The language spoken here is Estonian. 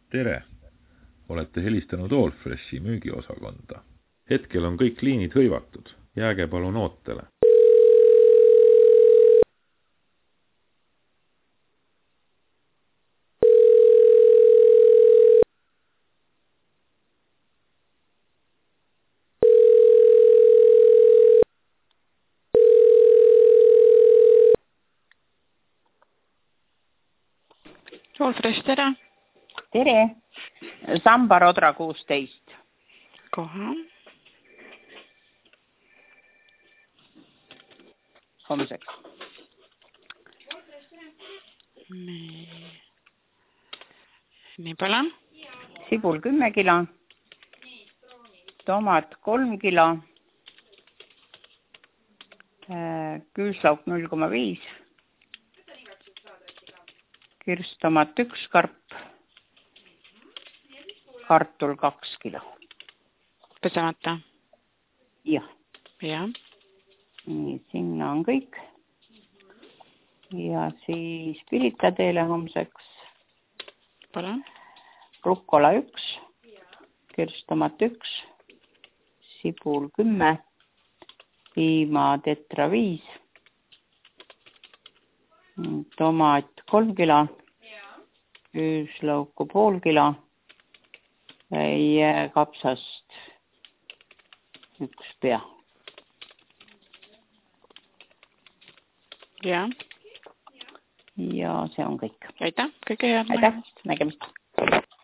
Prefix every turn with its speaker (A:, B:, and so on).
A: Tere! Olete helistanud Allfreshi müügiosakonda. Hetkel on kõik liinid hõivatud. Jääge palun ootele.
B: Allfresh, tere!
C: Tere! Sambarodra 16.
B: Kohe.
C: Homseks.
B: Nii palju.
C: Sibul 10 kilo. Tomat 3 kilo. Küüslauk 0,5. Kirstomat 1 karp. Kartul 2 kilo.
B: Pesemata.
C: Jah.
B: Jah.
C: Nii, sinna on kõik. Ja siis Pirita teile homseks.
B: Palun.
C: Rukkola 1. Kirstomat 1. Sibul 10. Piima tetra 5. Tomat 3 kilo. Küüslauku pool kilo. Kapsast 1 pea.
B: Jah.
C: Ja see on kõik.
B: Aitäh, kõige head.
C: Aitäh, nägemist.